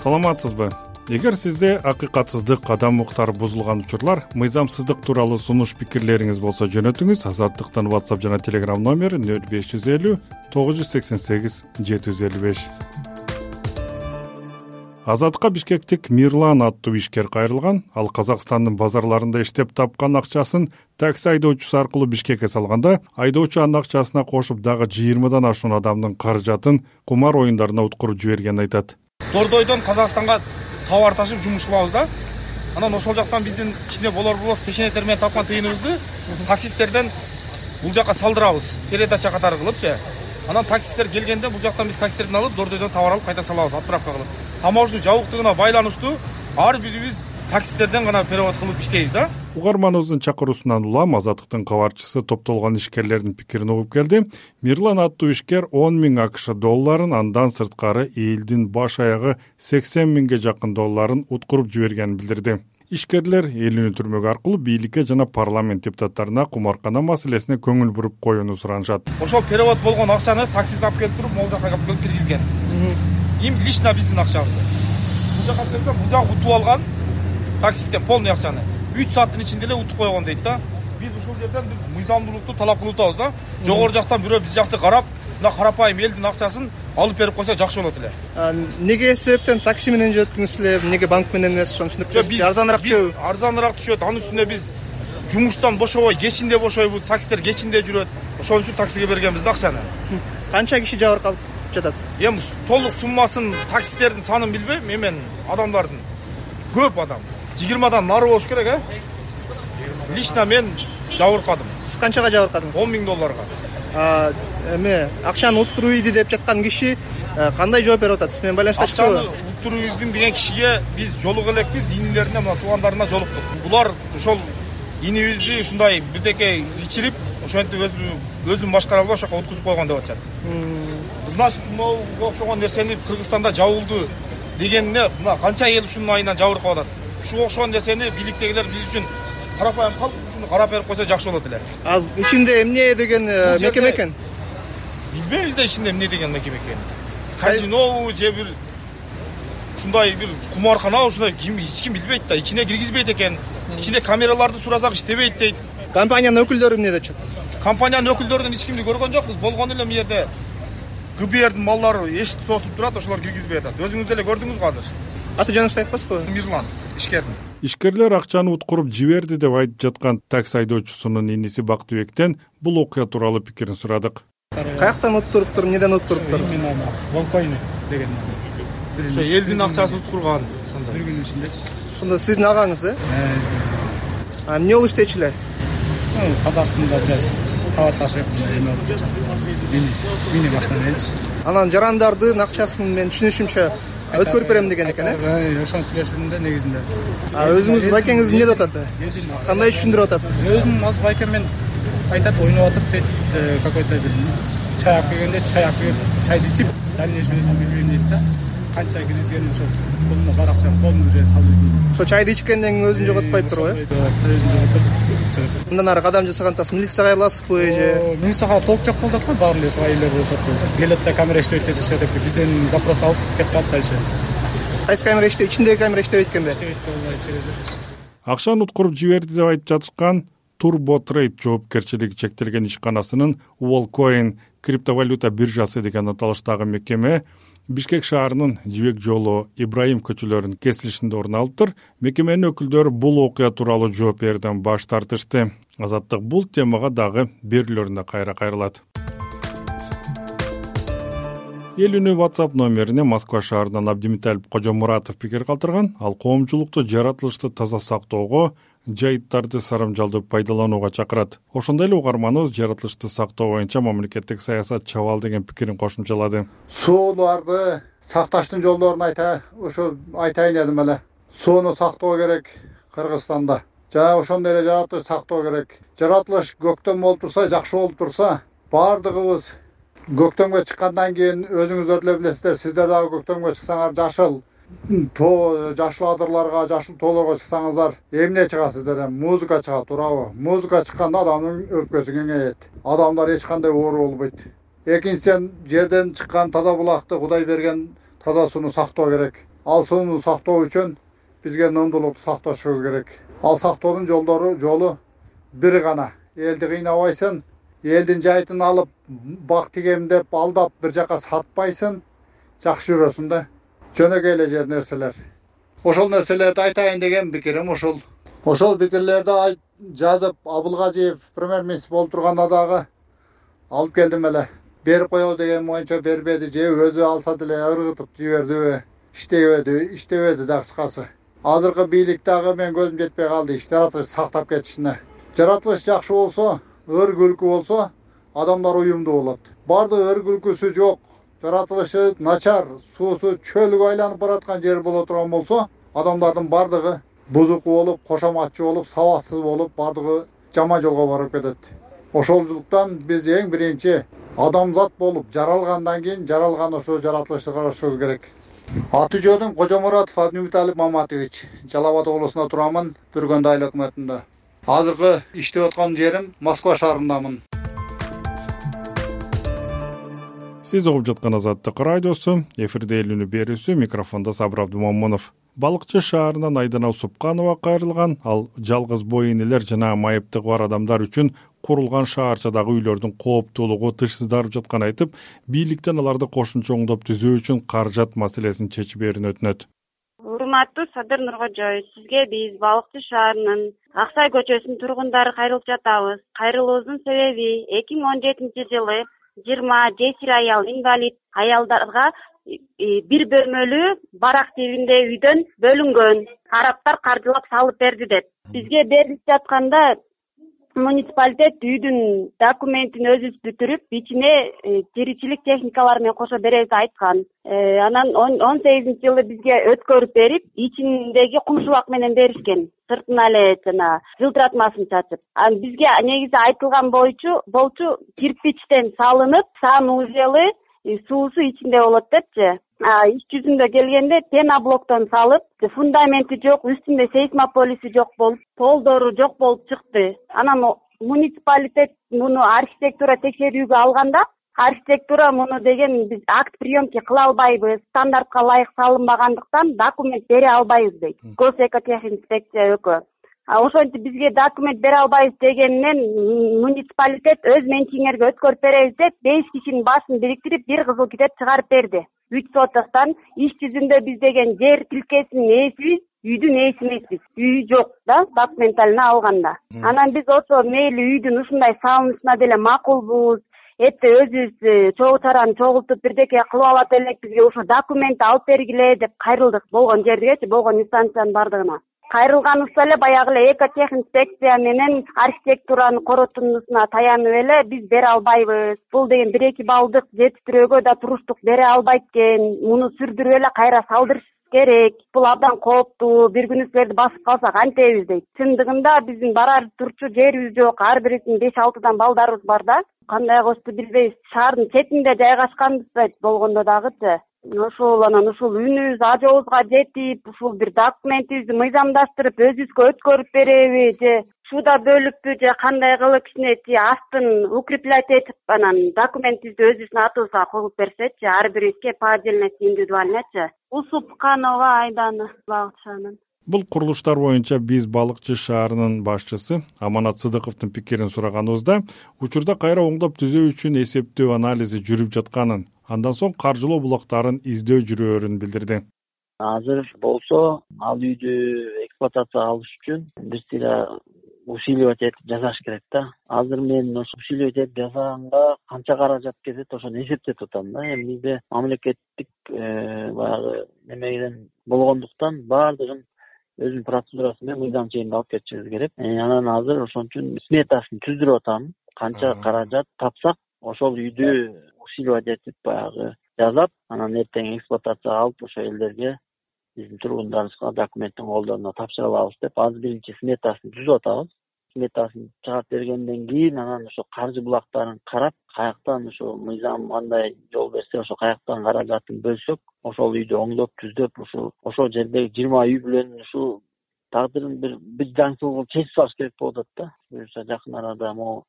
Саламатсызбы? Эгер сизде акыйкатсыздык, адам укуктары бузулган учурлар, мыйзамсыздык тууралуу сунуш пикирлериңиз болсо жөнөтүңүз. Азаттыктын WhatsApp жана Telegram номери 0550 988 755. Азатка бишкектик Мирлан аттуу ишкер кайрылган. Ал Казакстандын базарларында иштеп тапкан акчасын такси айдоочусу аркылуу Бишкекке салганда, айдоочу анын акчасына кошуп дагы 20дан ашуун адамдын каражатын кумар оюндарына уткуруп жибергенин айтат. Дордойдон Казакстанга товар ташып жумуш кылабыз да. Анан ошол жактан биздин кичине болор-болбос пешенеттер менен тапкан тыйыныбызды таксисттерден бул жака салдырабыз. Передача катары кылыпчы. Анан таксисттер келгенде бул жактан биз таксистерден алып Дордойдон товар алып кайта салабыз, отправка кылып. Таможня жабыктыгына байланыштуу ар бирибиз таксистерден гана перевод кылып иштейбиз да. Угарманыбыздын чакыруусунан улам Азаттыктын кабарчысы топтолгон ишкерлердин пикирин угуп келди. Мирлан аттуу ишкер 10 000 АКШ долларын, андан сырткары элдин баш аягы 80 000ге жакын долларын уткуруп жибергенин билдирди. Ишкерлер элүүнү түрмөгө аркылуу бийликке жана парламент депутаттарына кумаркана маселесине көңүл буруп коюуну суранышат. Ошол перевод болгон акчаны таксист алып келип туруп, могул жака алып келип киргизген. Им лично биздин акчабызды. Бул жака келсе, бул жак утуп алган таксисттен полный акчаны 3 сааттын ичинде эле утуп койгон дейт да. Биз ушул жерден мыйзамдуулукту талап кылып атабыз да. Жогору жактан бирөө биз жакты карап, мына карапайым элдин акчасын алып берип койсо жакшы болот эле. Неге себептен такси менен жүрөтүңүз эле, эмнеге банк менен эмес, ошону түшүндүрүп арзаныраак жөө? Арзаныраак түшөт. Анын үстүнө биз жумуштан бошобой, кечинде бошойбуз, такситтер кечинде жүрөт. Ошон үчүн таксиге бергенбиз да акчаны. Канча киши жабыркалып жатат? Эми толук суммасын, таксисттердин санын билбейм, мен адамдардын көп адам. 20дан нары болуш керек, Лично мен жабыркадым. Сиз канчага жабыркадыңыз? 10 000 долларга. Эми акчаны уттуруп ийди деп жаткан киши кандай жооп берип атат? Сиз менен байланышта чыкпайбы? Акчаны уттуруп ийдим деген кишиге биз жолугуп элекпиз, инилерине, мына туугандарына жолуктук. Булар ошол инибизди ушундай бирдеке ичирип, ошентип өзүн башкара албай ошоко уткузуп койгон деп атышат. Значит, могу окшогон нерсени Кыргызстанда жабылды дегенине мына канча эл ушунун айынан жабыркап атат. Ушуга окшогон нерсени бийликтегилер биз үчүн карапайым калып ушуну карап берип койсо жакшы болот эле. Азыр ичинде эмне деген мекеме экен? Билбейбиз да ичинде эмне деген мекеме экен. Казино же бир ушундай бир кумаркана, ушундай эч ким билбейт да, ичине киргизбейт экен. Ичинде камераларды сурасак иштебейт дейт. Компаниянын өкүлдөрү эмне деп жатат? Компаниянын өкүлдөрүнөн эч кимди көргөн жокпуз. Болгон эле му жерде ГБРдин малдары эшик тосуп турат, ошолор киргизбей атат. Өзүңүз деле көрдүңүз го азыр. Аты жөнүңүздү айтпайсызбы? Мирлан ишкердин. Ишкерлер акчаны уткуруп жиберди деп айтып жаткан такси айдоочусунун иниси Бактыбектен бул окуя тууралуу пикирин сурадык. Каяктан уттуруптур, эмнеден уттуруптур? Волпайны деген. Ошо элдин акчасын уткурган. Bir gün içinde. Сонда сиздин агаңыз, эмне болуп иштечү эле? Казакстанда biraz товар ташып эме болуп жатат. Мени башынан элчи. Анан жарандардын акчасын мен түшүнүшүмчө өткөрүп берем деген экен, Ошону сүйлөшүндө негизинде. Өзүңүз байкеңиз эмне деп атат? Кандай түшүндүрүп атат? Өзүм аз байкем мен айтат, ойноп атып дейт, какой-то бир чай алып келгенде чайды ичип, дальнейший өзүм билбейм дейт да. Канча киргизген ошо колуна бар акчаны колуна уже салып ийдим. Ошо чайды ичкенден өзүн жоготпайып турбу, Өзүн жоготуп. Мындан ары кадам жасаганда милицияга айласызбы же? Милицияга толук жок болуп атат, баарын эле айылдар болуп атат. Келет да камера иштебейт десе, сөйтүп бизден допрос алып кетип атат дальше. Кайсы камера иштебейт? Ичиндеги камера иштебейт экенби? Иштебейт да, через. Акчаны уткуруп жиберди деп айтып жатышкан Turbo Trade жоопкерчилиги чектелген ишканасынын Wallcoin криптовалюта биржасы деген аталыштагы мекеме Бишкек шаарынын Жибек жолу Ибраим көчөлөрүнүн кесилишинде орун алыптыр. Мекеменин өкүлдөрү бул окуя тууралуу жооп берүүдөн баш тартышты. Азаттык бул темага дагы берүүлөрүнө кайра кайрылат. Элүүнү WhatsApp номерине Москва шаарынан Абдимиталип Кожомуратов пикир калтырган. Ал коомчулукту жаратылышты таза сактоого, жайыттарды сарамжалдуу пайдаланууга чакырат. Ошондой эле угарманыбыз жаратылышты сактоо боюнча мамлекеттик саясат чабал деген пикирин кошумчалады. Сууларды сакташтын жолдорун айтайын дедим эле. Сууну сактоо керек Кыргызстанда. Жана ошондой эле жаратылыш сактоо керек. Жаратылыш көктөм болуп турса, жакшы болуп турса, баардыгыбыз көктөмгө чыккандан кийин өзүңүздөр деле билесиздер, сиздер дагы көктөмгө чыксаңар, жашыл адырларга, жашыл тоолорго чыксаңыздар, эмне чыгасыздар? Музыка чыгат, туурабы? Музыка чыкканда адамдын өпкөсү кеңейет. Адамдар эч кандай оору болбойт. Экинчиден, жерден чыккан таза булакты Кудай берген таза сууну сактоо керек. Ал сууну сактоо үчүн бизге нымдуулукту сакташыбыз керек. Ал сактоонун жолу бир гана. Элди кыйнабайсың, элдин жайтын алып, бак тигем деп алдап бир жака сатпайсың, жакшы жүрөсүң да. Жөнөкөй эле жер нерселер. Ошол нерселерди айтайын деген пикирим ушул. Ошол пикирлерди жазып Абылгазиев премьер-министр болуп турганда дагы алып келдим эле. Берип коебуз деген боюнча бербеди, же өзү алса деле ыргытып жибердиби, иштебеди да кыскасы. Азыркы бийлик дагы мен көзүм жетпей калды, жаратылыш сактап кетишине. Жаратылыш жакшы болсо, ыр күлкү болсо, адамдар уюмдуу болот. Бардыгы ыр күлкүсү жок, жаратылышы начар, суусу чөлгө айланып бараткан жер боло турган болсо, адамдардын бардыгы бузуку болуп, кошоматчы болуп, сабатсыз болуп, бардыгы жаман жолго барып кетет. Ошолдуктан биз эң биринчи адамзат болуп жаралгандан кийин жаралган ошо жаратылышты карашыбыз керек. Аты-жөнүм Кожомуратов Абдимуталип Маматович. Жалал Абад облусунда турамын, Бүргөндө айыл өкмөтүндө. Азыркы иштеп аткан жерим Москва шаарындамын. Сиз угуп жаткан Азаттык радиосу, эфирде элүүнү берүүсү, микрофондо Сабыр Абдымомунов. Балыкчы шаарынан Айдана Супканова кайрылган, ал жалгыз бой энелер жана майыптыгы бар адамдар үчүн курулган шаарчадагы үйлөрдүн кооптуулугу тышсыздарып жаткан айтып, бийликтен аларды кошумча оңдоп түзөө үчүн каражат маселесин чечип өтүнөт. Урматтуу Садыр Нуркожоев, сизге биз Балыкчы шаарынын Аксай көчөсүнүн тургундары кайрылып жатабыз. Кайрылуубуздун себеби 2017-жылы 20 жесир аял инвалид аялдарга бир бөлмөлүү барак тибинде үйдөн бөлүнгөн. Арабтар каржылап салып берди деп. Бизге берилип жатканда муниципалитет үйдүн документин өзүбүз бүтүрүп, ичине тиричилик техникалары менен кошо беребиз айткан. Анан 18-жылы бизге өткөрүп берип, ичиндеги кумшубак менен беришкен. Сыртына эле жана жылтыратмасын чачып. Анан бизге негизи айтылган болчу кирпичтен салынып, санузелы, суусу ичинде болот депчи. Иш жүзүндө келгенде пеноблоктон салып, фундаменти жок, үстүндө сейсмополиси жок болуп, полдору жок болуп чыкты. Анан муниципалитет муну архитектура текшерүүгө алганда, архитектура муну деген биз акт приемки кыла албайбыз, стандартка ылайык салынбагандыктан документ бере албайбыз дейт. Госэкотехинспекция ÖKÖ. Ошентип бизге документ бере албайбыз дегеннен муниципалитет өз менчигиңерге өткөрүп беребиз деп 5 кишинин башын бириктирип бир кызыл китеп чыгарып берди. 3 сотоктан иш жүзүндө биз деген жер тилкесинин ээсибиз, үйдүн ээси эмеспиз. Үй жок да, документально алганда. Анан биз ошо мейли үйдүн ушундай салынышына деле макулбуз. Өзүбүз чогуу чараны чогултуп бирдеке кылып алат элек, бизге ошо документ алып бергиле деп кайрылдык болгон жердегечи, болгон инстанциянын бардыгына. Кайрылганыбызда эле баягы эле экотехинспекция менен архитектуранын коротундусуна таянып эле биз бере албайбыз. Бул деген 1-2 баллдык жетиштирүүгө да туруштук бере албайт экен. Муну сүрдүрүп эле кайра салдырыш керек. Бул абдан кооптуу. Бир күнү силерди басып калсак антебиз дейт. Чындыгында биздин барар турчу жерибиз жок. Ар бирибиздин 5-6 балдарыбыз бар да. Кандай кылышты билбейбиз. Шаардын четинде жайгашканбыз болгондо дагычы. Анан ушул үнүбүз ажообузга жетип, ушул бир документибизди мыйзамдаштырып, өзүбүзгө өткөрүп береби, же шуда бөлүппү, же кандай кылып кичине астын укреплять этип, анан документибизди өзүбүздүн атыбызга коюп берсечи, ар бирибизге по отдельности индивидуальночу. Усупканова Айдана, Балыкчанын. Бул курулуштар боюнча биз Балыкчы шаарынын башчысы Аманат Сыдыковдун пикирин сураганыбызда, учурда кайра оңдоп түзөө үчүн эсептөө анализи жүрүп жатканын, андан соң каржылоо булактарын издөө жүрөөрүн билдирди. Азыр болсо, ал үйдү эксплуатацияга алыш үчүн бир сыйра усиливать этип жасаш керек да. Азыр мен ошо усиливать этип жасаганга канча каражат кетет, ошону эсептеп атам да. Эми бизде мамлекеттик баягы немеден болгондуктан баардыгын өзүнүн процедурасы менен мыйзам чегинде алып кетишибиз керек. Анан азыр ошон үчүн сметасын түздүрүп атам. Канча каражат тапсак, ошол үйдү усиливать этип баягы жасап, анан эртең эксплуатацияга алып ошо элдерге, биздин тургундарыбызга документтин колдоруна тапшыра алабыз деп азыр биринчи сметасын түзүп атабыз. Сметасын чыгарып бергенден кийин анан ошо каржы булактарын карап, каяктан ошо мыйзам кандай жол берсе, ошо каяктан каражатын бөлсөк, ошол үйдү оңдоп түздөп, ошол жердеги 20 үй бүлөнүн ушул тагдырын бир жаңсыздыгын чечип салыш керек болуп атат да. Буюрса жакын арада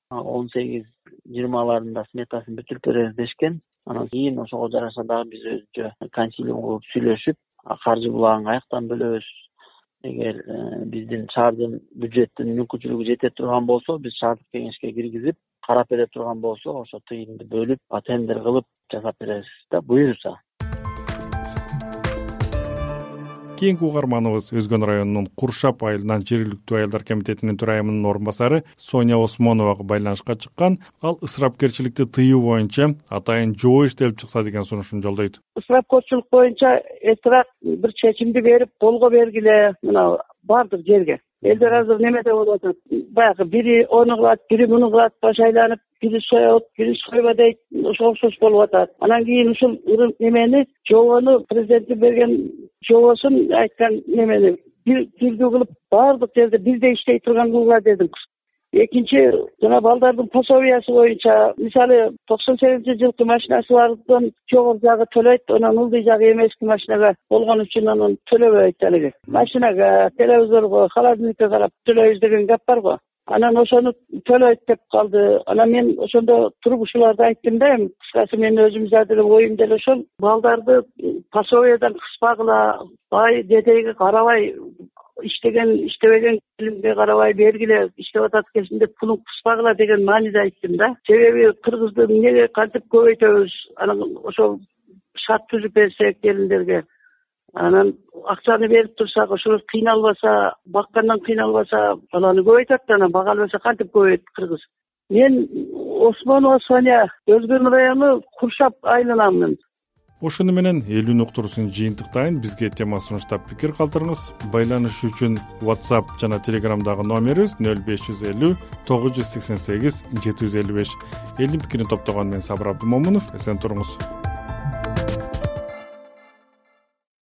18-20 сметасын бүтүрүп беребиз дешкен. Анан кийин ошого жараша дагы биз өзүнчө консилиум кылып сүйлөшүп, каржы булагын каяктан бөлөбүз? Эгер биздин шаардын бюджеттин мүмкүнчүлүгү жете турган болсо, биз шаардык кеңешке киргизип, карап бере турган болсо, ошо тыйынды бөлүп, тендер кылып жасап беребиз да, буюрса. Кийинки угарманыбыз Өзгөн районунун Куршап айылынан жергиликтүү аялдар комитетинин төрайымынын орун басары Соня Осмоновага байланышка чыккан. Ал ысырапкерчиликти тыюу боюнча атайын жобо иштелип чыкса деген сунушун жолдойт. Ысырапкерчилик боюнча эртерээк бир чечимди берип, колго бергиле мына бардык жерге. Элдер азыр немеде болуп атат. Баягы бири ону кылат, бири муну кылат, баш айланып, бири соёт, бири сойба дейт, ошол окшош болуп атат. Анан кийин ушул немени жобону президенттин берген жобосун айткан немени бир түрдүү кылып бардык жерде бирдей иштей турган кылгыла дедим. Экинчи, жана балдардын пособиясы боюнча, мисалы 98-жылкы машинасы бардын жогору жагы төлөйт, анан ылдый жагы эмески машинага болгон үчүн анан төлөбөйт алиги. Машинага, телевизорго, холодильникке карап төлөйбүз деген гап бар го. Анан ошону төлөйт деп калды. Анан мен ошондо туруп ушуларды айттым да, кыскасы мен өзүм деле оюм деле ошол. Балдарды пособиядан кыспагыла, бай детейге карабай, иштебеген билимге карабай бергиле, иштеп атат кезинде пулун кыспагыла деген мааниде айттым да. Себеби кыргызды эмнеге кантип көбөйтөбүз? Анан ошол шарт түзүп берсек келиндерге, анан акчаны берип турсак, ошолор кыйналбаса, баккандан кыйналбаса, баланы көбөйтөт, анан бага албаса кантип көбөйт кыргыз? Мен Осмонова Соня, Өзгөн району Куршап айылынанмын. Ошону менен элүүнү уктуруусун жыйынтыктайын. Бизге тема сунуштап пикир калтырыңыз. Байланыш үчүн WhatsApp жана Telegramдагы номерибиз 0550 988 755. Элдин пикирин топтогон мен Сабыр Абдымомунов. Эсен туруңуз.